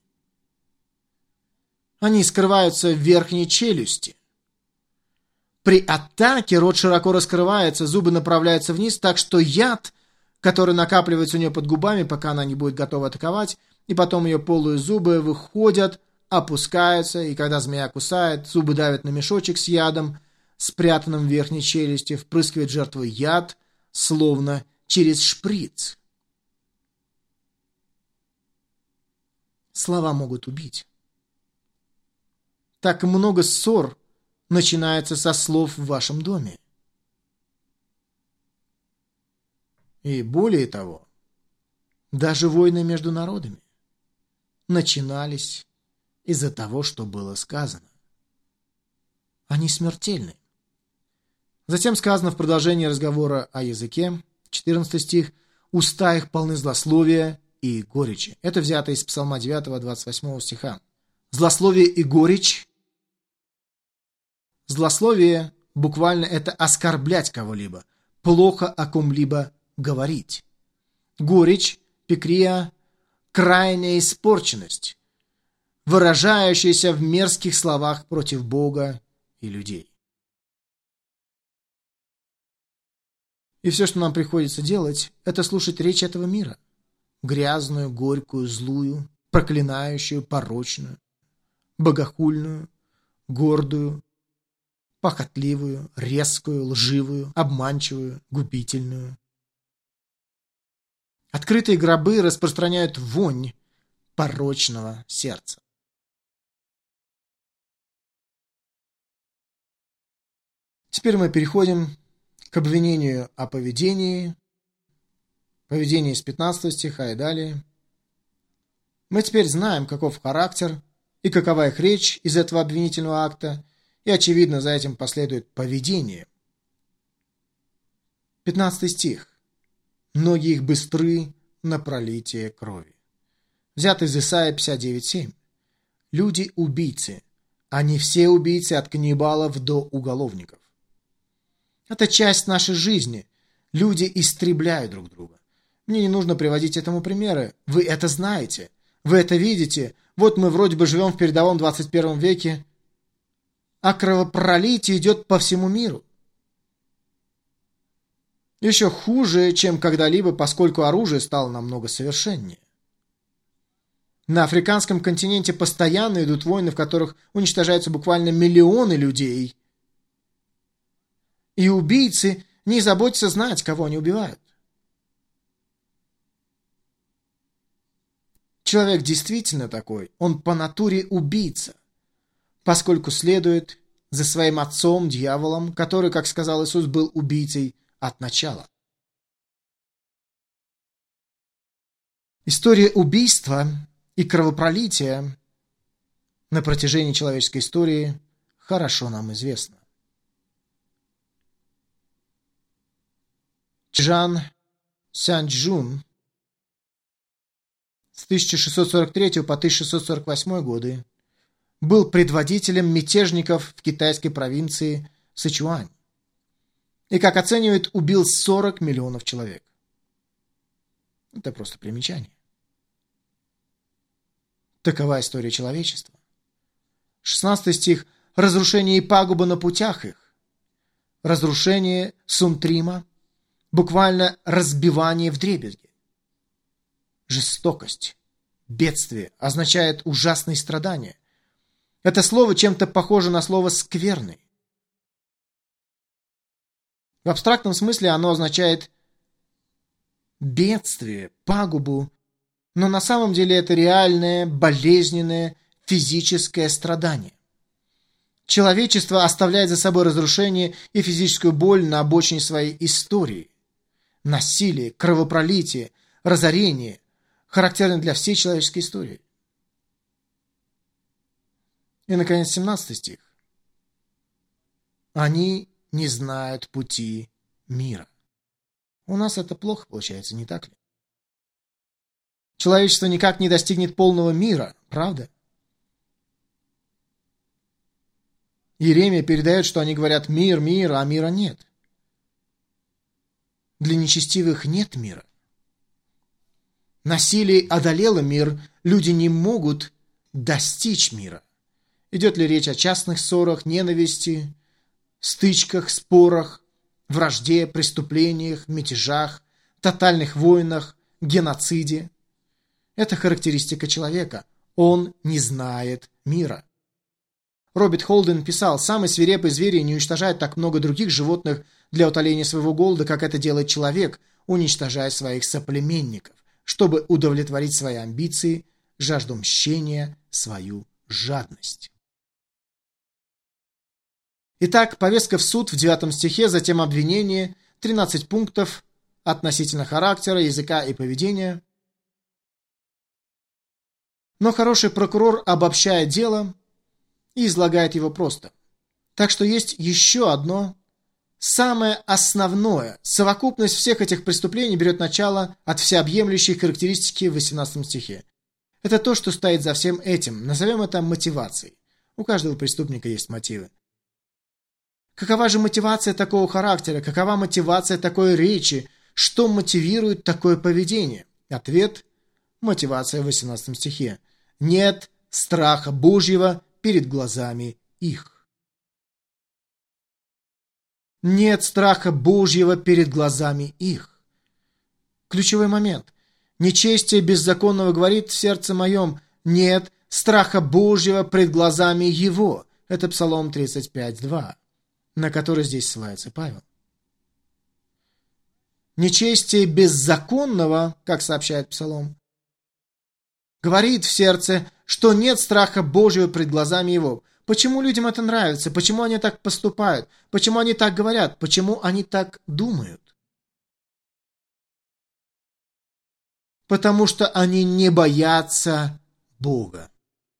Они скрываются в верхней челюсти. При атаке рот широко раскрывается, зубы направляются вниз, так что яд, который накапливается у нее под губами, пока она не будет готова атаковать, и потом ее полые зубы выходят, опускаются, и когда змея кусает, зубы давят на мешочек с ядом, спрятанным в верхней челюсти, впрыскивает жертву яд, словно через шприц. Слова могут убить. Так много ссор начинается со слов в вашем доме. И более того, даже войны между народами начинались из-за того, что было сказано. Они смертельны. Затем сказано в продолжении разговора о языке, четырнадцатый стих, «Уста их полны злословия и горечи». Это взято из Псалма девятого, двадцать восьмого стиха. Злословие и горечь. Злословие буквально это оскорблять кого-либо, плохо о ком-либо говорить. Горечь, пикрия, крайняя испорченность, выражающаяся в мерзких словах против Бога и людей. И все, что нам приходится делать, это слушать речь этого мира. Грязную, горькую, злую, проклинающую, порочную, богохульную, гордую, похотливую, резкую, лживую, обманчивую, губительную. Открытые гробы распространяют вонь порочного сердца. Теперь мы переходим к обвинению о поведении. Поведение с пятнадцатого стиха и далее. Мы теперь знаем, каков характер и какова их речь из этого обвинительного акта, и, очевидно, за этим последует поведение. пятнадцатый стих. «Ноги их быстры на пролитие крови». взят из Исайя пятьдесят девять семь. Люди-убийцы. Они все убийцы от каннибалов до уголовников. Это часть нашей жизни. Люди истребляют друг друга. Мне не нужно приводить этому примеры. Вы это знаете. Вы это видите. Вот мы вроде бы живем в передовом двадцать первом веке, а кровопролитие идет по всему миру. Еще хуже, чем когда-либо, поскольку оружие стало намного совершеннее. На африканском континенте постоянно идут войны, в которых уничтожаются буквально миллионы людей. И убийцы не заботятся знать, кого они убивают. Человек действительно такой, он по натуре убийца, поскольку следует за своим отцом, дьяволом, который, как сказал Иисус, был убийцей от начала. История убийства и кровопролития на протяжении человеческой истории хорошо нам известна. Чжан Сяньчжун с тысяча шестьсот сорок третьего по тысяча шестьсот сорок восьмой годы был предводителем мятежников в китайской провинции Сычуань и, как оценивают, убил сорок миллионов человек. Это просто примечание. Такова история человечества. шестнадцатый стих. Разрушение и пагуба на путях их. Разрушение Сунтрима. Буквально разбивание вдребезги. Жестокость, бедствие означает ужасные страдания. Это слово чем-то похоже на слово «скверный». В абстрактном смысле оно означает бедствие, пагубу, но на самом деле это реальное, болезненное, физическое страдание. Человечество оставляет за собой разрушение и физическую боль на обочине своей истории. Насилие, кровопролитие, разорение характерны для всей человеческой истории. И, наконец, семнадцатый стих. Они не знают пути мира. У нас это плохо получается, не так ли? Человечество никак не достигнет полного мира, правда? Иеремия передает, что они говорят «мир, мир», а мира нет. Для нечестивых нет мира. Насилие одолело мир, люди не могут достичь мира. Идет ли речь о частных ссорах, ненависти, стычках, спорах, вражде, преступлениях, мятежах, тотальных войнах, геноциде? Это характеристика человека. Он не знает мира. Роберт Холден писал: «Самый свирепый зверь не уничтожает так много других животных для утоления своего голода, как это делает человек, уничтожая своих соплеменников, чтобы удовлетворить свои амбиции, жажду мщения, свою жадность». Итак, повестка в суд в девятом стихе, затем обвинение, тринадцать пунктов относительно характера, языка и поведения. Но хороший прокурор обобщает дело и излагает его просто. Так что есть еще одно, самое основное. Совокупность всех этих преступлений берет начало от всеобъемлющей характеристики в восемнадцатом стихе. Это то, что стоит за всем этим. Назовем это мотивацией. У каждого преступника есть мотивы. Какова же мотивация такого характера? Какова мотивация такой речи? Что мотивирует такое поведение? Ответ – мотивация в восемнадцатом стихе. Нет страха Божьего перед глазами их. Нет страха Божьего перед глазами их. Ключевой момент. Нечестие беззаконного говорит в сердце моем: нет страха Божьего пред глазами его. Это Псалом тридцать пять два, на который здесь ссылается Павел. Нечестие беззаконного, как сообщает Псалом, говорит в сердце, что нет страха Божьего пред глазами его. Почему людям это нравится? Почему они так поступают? Почему они так говорят? Почему они так думают? Потому что они не боятся Бога.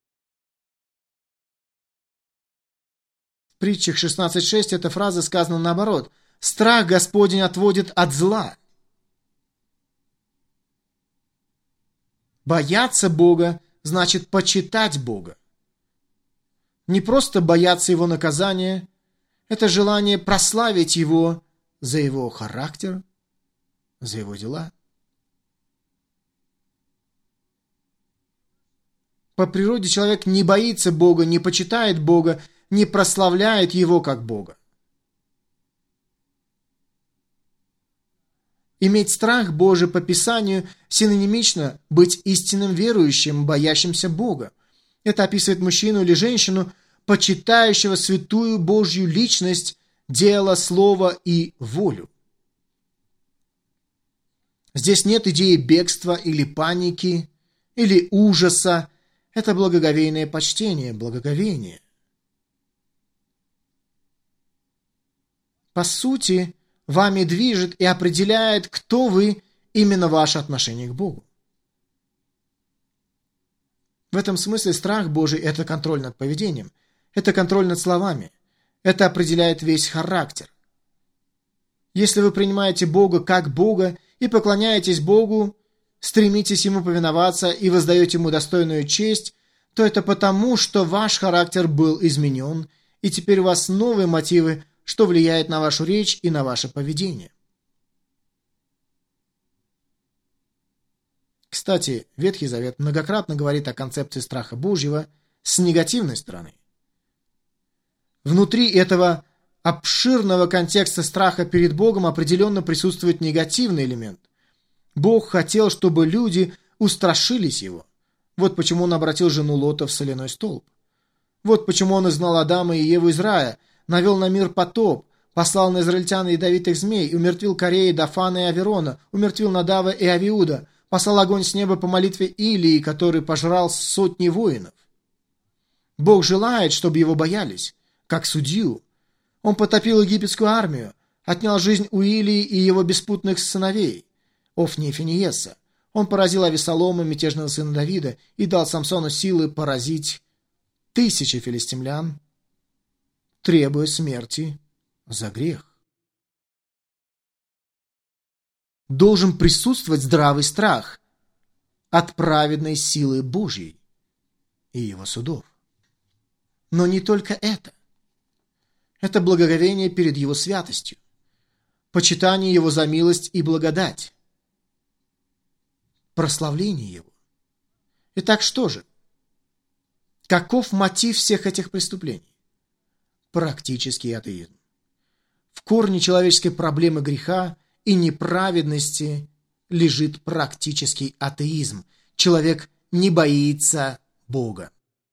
В притчах шестнадцать шесть эта фраза сказана наоборот. Страх Господень отводит от зла. Бояться Бога значит почитать Бога. Не просто бояться Его наказания, это желание прославить Его за Его характер, за Его дела. По природе человек не боится Бога, не почитает Бога, не прославляет Его как Бога. Иметь страх Божий по Писанию синонимично быть истинным верующим, боящимся Бога. Это описывает мужчину или женщину, почитающего святую Божью личность, дело, слово и волю. Здесь нет идеи бегства или паники, или ужаса. Это благоговейное почтение, благоговение. По сути, вами движет и определяет, кто вы, именно ваше отношение к Богу. В этом смысле страх Божий – это контроль над поведением, это контроль над словами, это определяет весь характер. Если вы принимаете Бога как Бога и поклоняетесь Богу, стремитесь Ему повиноваться и воздаете Ему достойную честь, то это потому, что ваш характер был изменен, и теперь у вас новые мотивы, что влияет на вашу речь и на ваше поведение. Кстати, Ветхий Завет многократно говорит о концепции страха Божьего с негативной стороны. Внутри этого обширного контекста страха перед Богом определенно присутствует негативный элемент. Бог хотел, чтобы люди устрашились Его. Вот почему Он обратил жену Лота в соляной столб. Вот почему Он изгнал Адама и Еву из рая, навел на мир потоп, послал на израильтян ядовитых змей, умертвил Кореи, Дафана и Аверона, умертвил Надава и Авиуда, послал огонь с неба по молитве Илии, который пожрал сотни воинов. Бог желает, чтобы Его боялись, как судью. Он потопил египетскую армию, отнял жизнь у Илии и его беспутных сыновей, Офни и Финиеса. Он поразил Авесолома, мятежного сына Давида, и дал Самсону силы поразить тысячи филистимлян, требуя смерти за грех. Должен присутствовать здравый страх от праведной силы Божьей и Его судов. Но не только это. Это благоговение перед Его святостью, почитание Его за милость и благодать, прославление Его. Итак, что же? Каков мотив всех этих преступлений? Практический атеизм. В корне человеческой проблемы греха и неправедности лежит практический атеизм. Человек не боится Бога.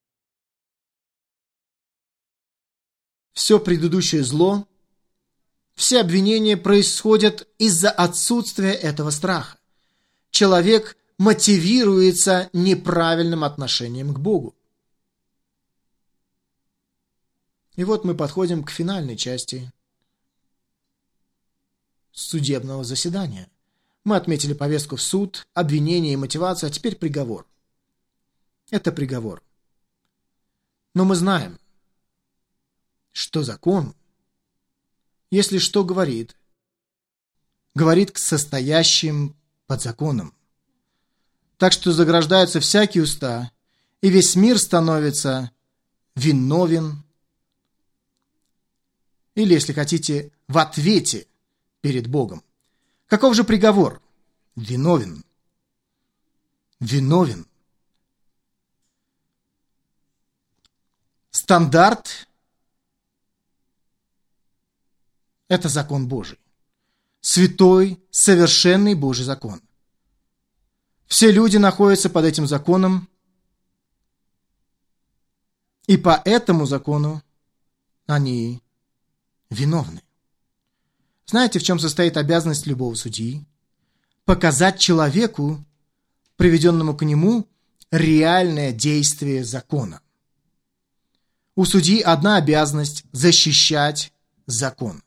Все предыдущее зло, все обвинения происходят из-за отсутствия этого страха. Человек мотивируется неправильным отношением к Богу. И вот мы подходим к финальной части судебного заседания. Мы отметили повестку в суд, обвинение и мотивацию, а теперь приговор. Это приговор. Но мы знаем, что закон, если что говорит, говорит к состоящим под законом. Так что заграждаются всякие уста, и весь мир становится виновен, или, если хотите, в ответе перед Богом. Каков же приговор? Виновен. Виновен. Стандарт – это закон Божий. Святой, совершенный Божий закон. Все люди находятся под этим законом, и по этому закону они виновны. Знаете, в чем состоит обязанность любого судьи? Показать человеку, приведенному к нему, реальное действие закона. У судьи одна обязанность – защищать закон.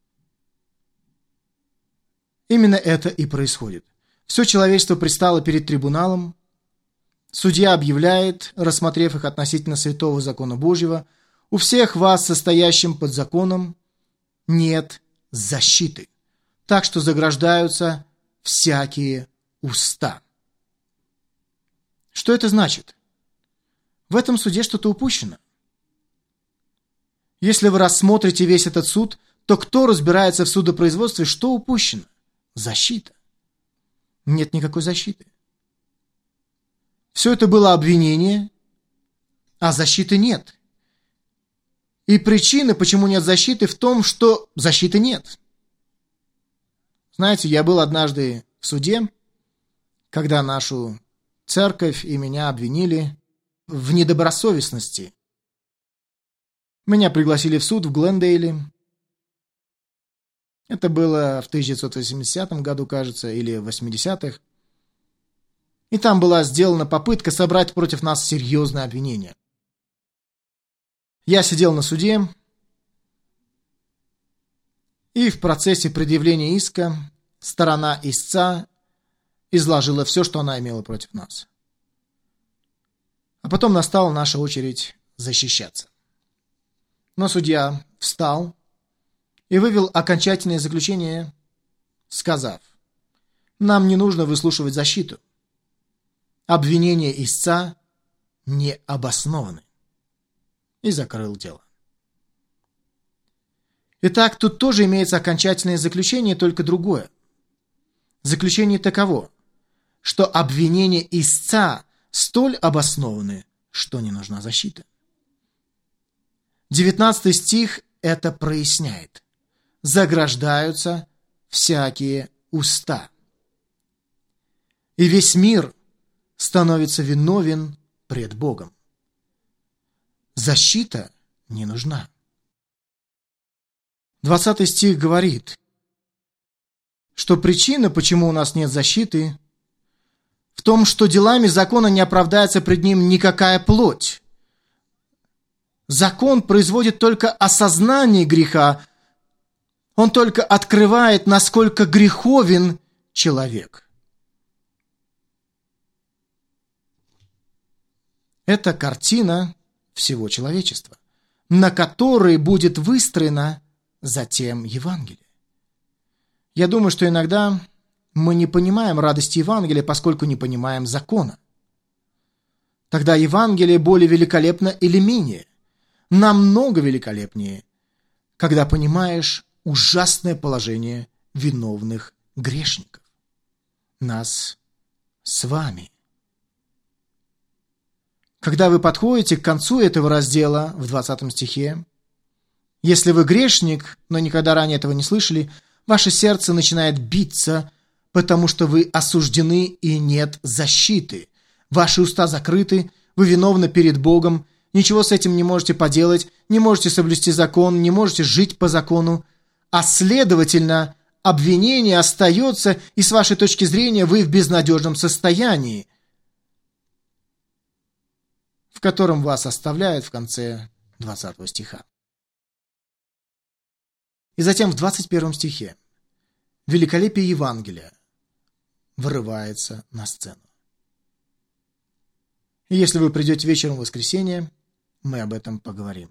Именно это и происходит. Все человечество предстало перед трибуналом. Судья объявляет, рассмотрев их относительно святого закона Божьего: у всех вас, состоящим под законом, нет защиты, так что заграждаются всякие уста. Что это значит? В этом суде что-то упущено. Если вы рассмотрите весь этот суд, то кто разбирается в судопроизводстве, что упущено? Защита. Нет никакой защиты. Все это было обвинение, а защиты нет. И причина, почему нет защиты, в том, что защиты нет. Знаете, я был однажды в суде, когда нашу церковь и меня обвинили в недобросовестности. Меня пригласили в суд в Глендейле. Это было в тысяча девятьсот восьмидесятом году, кажется, или в восьмидесятых. И там была сделана попытка собрать против нас серьезное обвинение. Я сидел на суде, и в процессе предъявления иска сторона истца изложила все, что она имела против нас. А потом настала наша очередь защищаться. Но судья встал и вывел окончательное заключение, сказав: «Нам не нужно выслушивать защиту. Обвинения истца не обоснованы». И закрыл дело. Итак, тут тоже имеется окончательное заключение, только другое. Заключение таково, что обвинения истца столь обоснованы, что не нужна защита. Девятнадцатый стих это проясняет. Заграждаются всякие уста. И весь мир становится виновен пред Богом. Защита не нужна. Двадцатый стих говорит, что причина, почему у нас нет защиты, в том, что делами закона не оправдается пред ним никакая плоть. Закон производит только осознание греха, он только открывает, насколько греховен человек. Это картина всего человечества, на которой будет выстроена затем Евангелие. Я думаю, что иногда мы не понимаем радости Евангелия, поскольку не понимаем закона. Тогда Евангелие более великолепно или менее. Намного великолепнее, когда понимаешь ужасное положение виновных грешников. Нас с вами. Когда вы подходите к концу этого раздела в двадцатом стихе, если вы грешник, но никогда ранее этого не слышали, ваше сердце начинает биться, потому что вы осуждены и нет защиты. Ваши уста закрыты, вы виновны перед Богом, ничего с этим не можете поделать, не можете соблюсти закон, не можете жить по закону, а следовательно, обвинение остается, и с вашей точки зрения вы в безнадежном состоянии, в котором вас оставляют в конце двадцатого стиха. И затем в двадцать первом стихе великолепие Евангелия вырывается на сцену. И если вы придете вечером в воскресенье, мы об этом поговорим.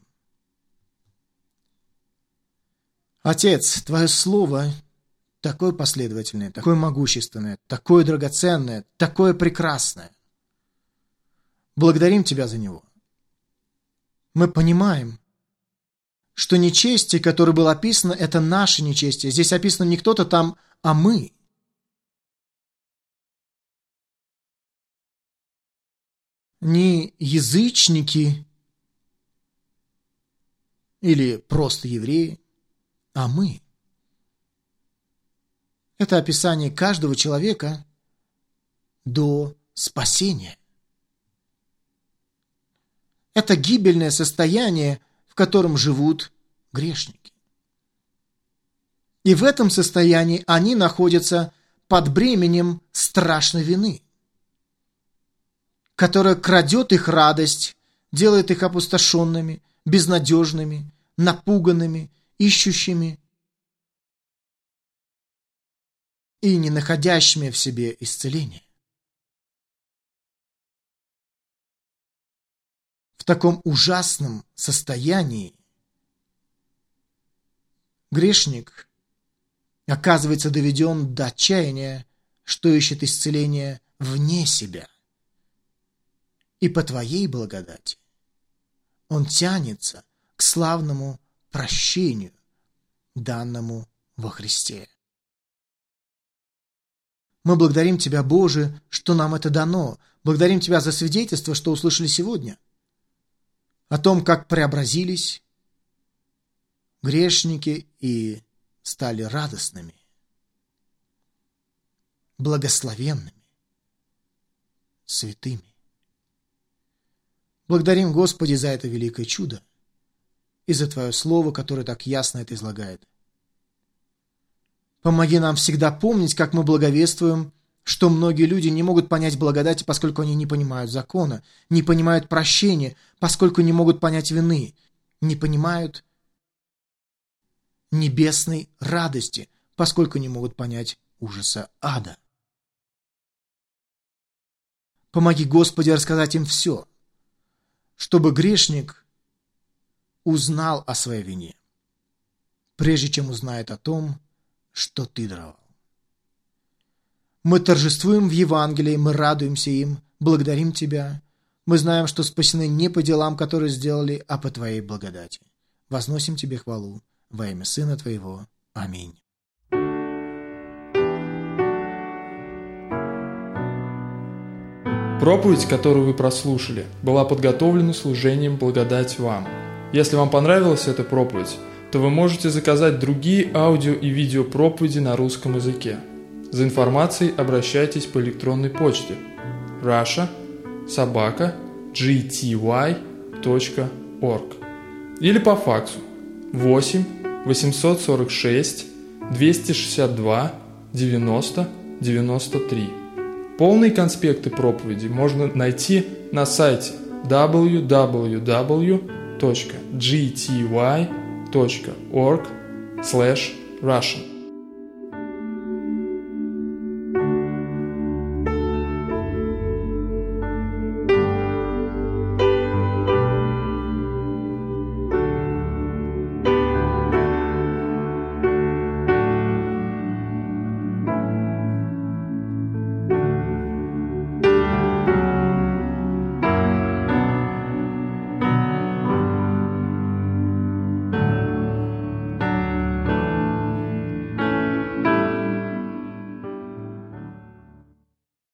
Отец, Твое Слово такое последовательное, такое могущественное, такое драгоценное, такое прекрасное. Благодарим Тебя за него. Мы понимаем, что нечестие, которое было описано, это наше нечестие. Здесь описано не кто-то там, а мы. Не язычники или просто евреи, а мы. Это описание каждого человека до спасения. Это гибельное состояние, в котором живут грешники. И в этом состоянии они находятся под бременем страшной вины, которая крадет их радость, делает их опустошенными, безнадежными, напуганными, ищущими и не находящими в себе исцеления. В таком ужасном состоянии грешник оказывается доведен до отчаяния, что ищет исцеления вне себя. и по Твоей благодати он тянется к славному прощению, данному во Христе. Мы благодарим Тебя, Боже, что нам это дано. Благодарим Тебя за свидетельство, что услышали сегодня, о том, как преобразились грешники и стали радостными, благословенными, святыми. Благодарим, Господи, за это великое чудо и за Твое Слово, которое так ясно это излагает. Помоги нам всегда помнить, как мы благовествуем, что многие люди не могут понять благодати, поскольку они не понимают закона, не понимают прощения, поскольку не могут понять вины, не понимают небесной радости, поскольку не могут понять ужаса ада. Помоги, Господи, рассказать им все, чтобы грешник узнал о своей вине, прежде чем узнает о том, что Ты даровал. Мы торжествуем в Евангелии, мы радуемся им, благодарим Тебя. Мы знаем, что спасены не по делам, которые сделали, а по Твоей благодати. Возносим Тебе хвалу во имя Сына Твоего. Аминь. Проповедь, которую вы прослушали, была подготовлена служением «Благодать вам». Если вам понравилась эта проповедь, то вы можете заказать другие аудио и видео проповеди на русском языке. За информацией обращайтесь по электронной почте russia собака джи ти уай точка орг или по факсу восемь восемьсот сорок шесть двести шестьдесят два девяносто девяносто три. Полные конспекты проповеди можно найти на сайте дабл ю дабл ю дабл ю точка джи ти уай точка орг слэш russian.